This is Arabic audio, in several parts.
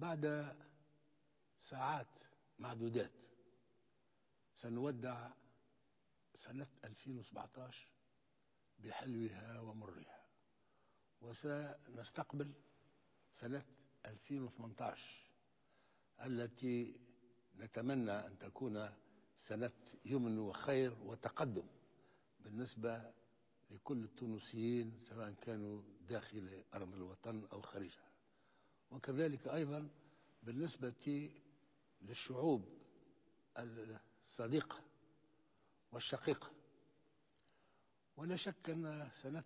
بعد ساعات معدودات سنودع سنة 2017 بحلوها ومرها، وسنستقبل سنة 2018 التي نتمنى أن تكون سنة يمن وخير وتقدم بالنسبة لكل التونسيين، سواء كانوا داخل أرض الوطن أو خارجها، وكذلك أيضا بالنسبة للشعوب الصديقة والشقيقة. ولا شك أن سنة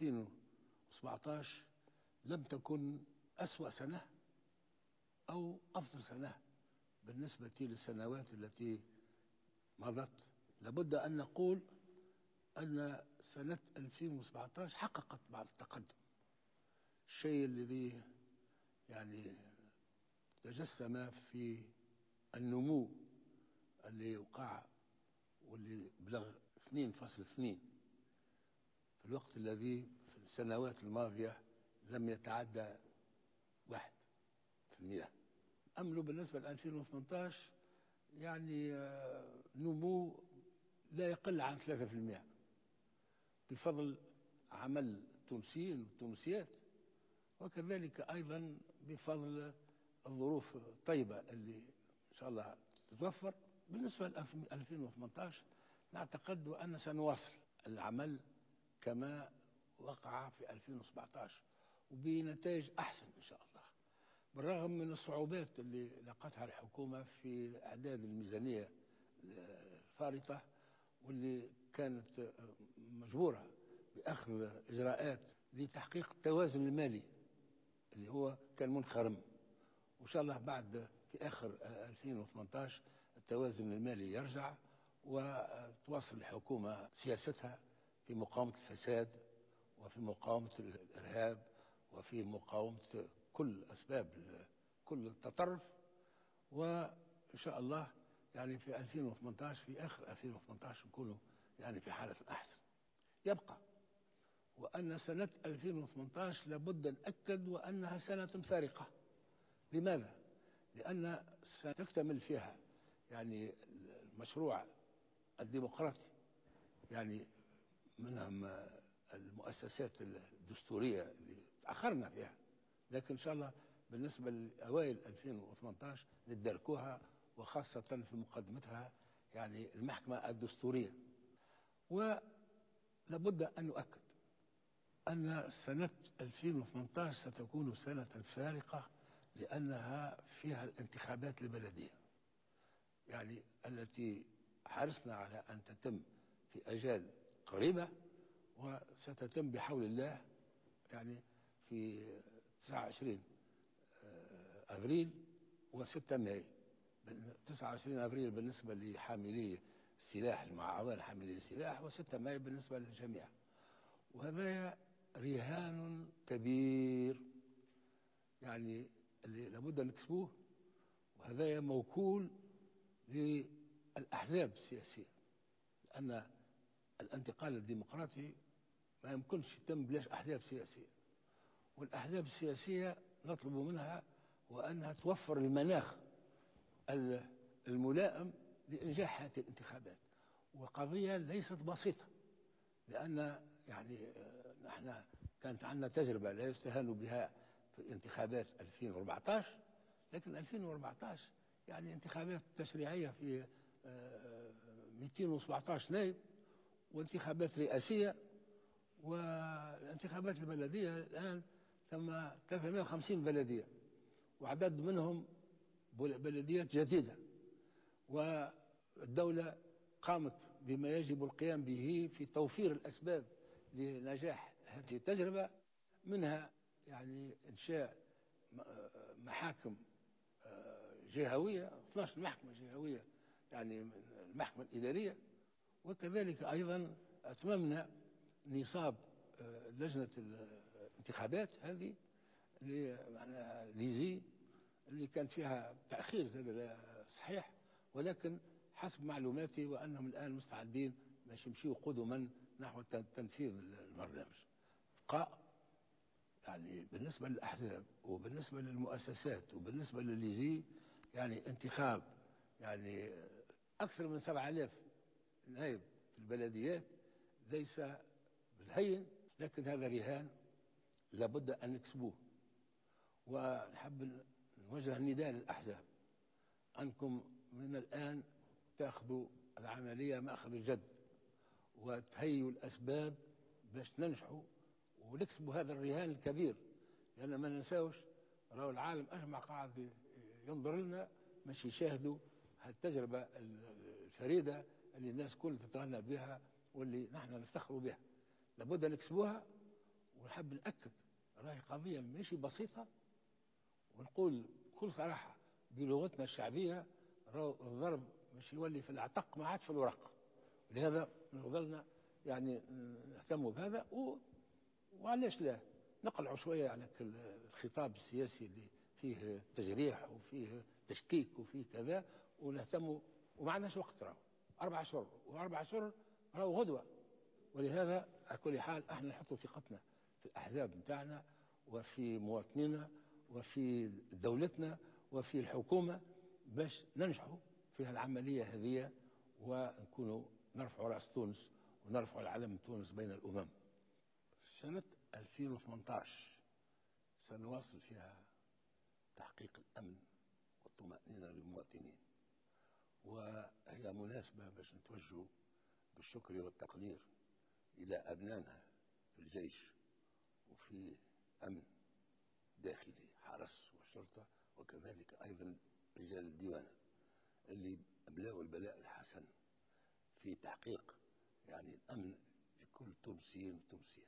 2017 لم تكن أسوأ سنة أو أفضل سنة بالنسبة للسنوات التي مضت. لابد أن نقول أن سنة 2017 حققت بعض التقدم، الشيء الذي يعني تجسم في النمو اللي وقع واللي بلغ 2.2 في الوقت الذي في السنوات الماضية لم يتعدى 1%. أمله بالنسبة ل 2018 يعني نمو لا يقل عن 3%، بفضل عمل التونسيين والتونسيات، وكذلك أيضا بفضل الظروف الطيبة اللي إن شاء الله تتوفر. بالنسبة ل 2018 نعتقد أن سنواصل العمل كما وقع في 2017 وبنتائج أحسن إن شاء الله، بالرغم من الصعوبات اللي لقتها الحكومة في إعداد الميزانية الفارطة، واللي كانت مجبورة بأخذ إجراءات لتحقيق التوازن المالي اللي هو كان منخرم. وإن شاء الله بعد في آخر 2018 التوازن المالي يرجع، وتواصل الحكومة سياستها في مقاومة الفساد وفي مقاومة الإرهاب وفي مقاومة كل أسباب كل التطرف. وإن شاء الله يعني في 2018 في آخر 2018 نكونوا يعني في حالة أحسن. يبقى وأن سنة 2018 لابد نأكد وأنها سنة فارقة. لماذا؟ لأن ستكتمل فيها يعني المشروع الديمقراطي، يعني منهم المؤسسات الدستورية اللي تأخرنا فيها، لكن إن شاء الله بالنسبة لأوائل 2018 ندركوها، وخاصة في مقدمتها يعني المحكمة الدستورية. ولابد أن نؤكد أن سنة 2018 ستكون سنة فارقة، لأنها فيها الانتخابات البلدية، يعني التي حرصنا على أن تتم في أجال قريبة، وستتم بحول الله يعني في 29 أبريل و6 مايو. 29 أبريل بالنسبة لحاملي السلاح مع أعوان حاملي السلاح، و6 مايو بالنسبة للجميع. وهذا رهان كبير يعني اللي لابد أن نكسبوه، وهذا موكول للأحزاب السياسية، لأن الانتقال الديمقراطي ما يمكنش يتم بلاش أحزاب سياسية، والأحزاب السياسية نطلب منها وأنها توفر المناخ الملائم لإنجاح هذه الانتخابات. وقضية ليست بسيطة، لأن يعني نحن كانت عندنا تجربة لا يستهان بها في انتخابات 2014، لكن 2014 يعني انتخابات تشريعية في 217 نائب، وانتخابات رئاسية، والانتخابات البلدية الآن ثم 350 بلدية، وعدد منهم بلديات جديدة. والدولة قامت بما يجب القيام به في توفير الأسباب لنجاح هذه التجربة، منها يعني إنشاء محاكم جهوية، 12 محكمة جهوية يعني المحكمة الإدارية. وكذلك أيضا أتممنا نصاب لجنة الانتخابات هذه اللي معناها ليزي، اللي كان فيها تأخير زاد صحيح، ولكن حسب معلوماتي وأنهم الآن مستعدين باش يمشيوا قدما نحو تنفيذ البرنامج. بقاء يعني بالنسبة للأحزاب وبالنسبة للمؤسسات وبالنسبة للي يعني انتخاب يعني أكثر من 7000 نائب في البلديات ليس بالهين، لكن هذا رهان لابد أن نكسبوه. ونحب نوجه نداء للأحزاب أنكم من الآن تأخذوا العملية مأخذ الجد وتهيئوا الأسباب باش ننجحوا ونكسبوا هذا الرهان الكبير. لأن ما ننساوش راهو العالم أجمع قاعد ينظر لنا، مش يشاهدوا هالتجربة الفريدة اللي الناس كل تتغنى بها واللي نحن نفتخروا بها. لابد نكسبوها. ونحب نأكد راهي قضية مش بسيطة، ونقول بكل صراحة بلغتنا الشعبية راهو الضرب مش يولي في العتق ما عادش في الورق. لهذا نفضلنا يعني نهتموا بهذا وعلاش لا نقلعوا شوية على الخطاب السياسي اللي فيه تجريح وفيه تشكيك وفيه كذا، ونهتموا. وما عندناش وقت، راهو 4 أشهر و4 أشهر راهو غدوة. ولهذا على كل حال احنا نحطوا ثقتنا في الأحزاب نتاعنا وفي مواطنينا وفي دولتنا وفي الحكومة باش ننجحوا في العملية هذه ونكونوا نرفعوا رأس تونس ونرفعوا العلم تونس بين الأمم. سنة 2018 سنواصل فيها تحقيق الأمن والطمأنينة للمواطنين، وهي مناسبة باش نتوجه بالشكر والتقدير إلى أبنائنا في الجيش وفي أمن داخلي حرس وشرطة، وكذلك أيضا رجال الديوان اللي أبلغوا البلاء الحسن في تحقيق يعني الأمن لكل تونسيين وتونسيات.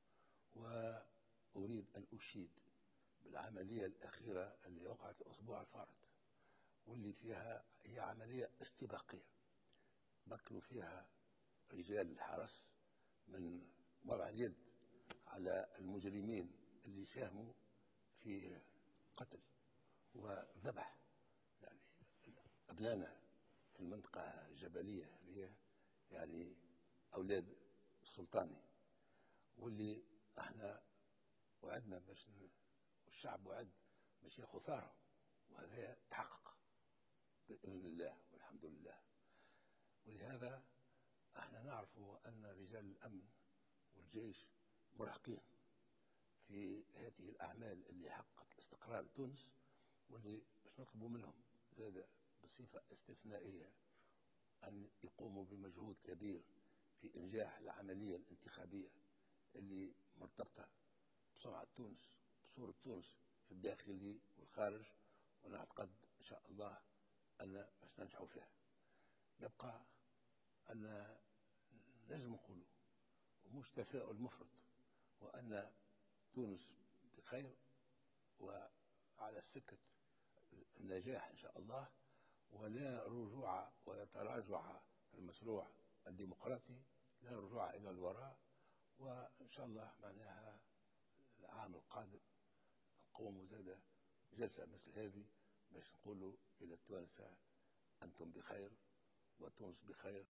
وأريد أن أشيد بالعملية الأخيرة اللي وقعت الأسبوع الفارط، واللي فيها هي عملية استباقية مكنوا فيها رجال الحرس من وضع اليد على المجرمين اللي ساهموا في قتل وذبح يعني أبنائنا في المنطقة الجبلية اللي هي يعني أولاد السلطاني، واللي احنا وعدنا باش والشعب وعد باش ياخذ ثاره، وهذا تحقق بإذن الله والحمد لله. ولهذا احنا نعرف أن رجال الأمن والجيش مرهقين في هذه الأعمال اللي حققت استقرار تونس، واللي باش نطلبوا منهم زاد بصفة استثنائية أن يقوموا بمجهود كبير في إنجاح العملية الانتخابية اللي مرتبطة بسمعة تونس بصورة تونس في الداخل والخارج، ونعتقد إن شاء الله أن باش ننجحوا فيها. يبقى أن لازم نقولوا ومش تفاؤل مفرط، وأن تونس بخير وعلى سكة النجاح إن شاء الله، ولا رجوع ولا تراجع في المشروع الديمقراطي، لا رجوع إلى الوراء. وإن شاء الله معناها العام القادم نقوم زاد جلسة مثل هذه باش نقولوا إلى التوانسة أنتم بخير وتونس بخير.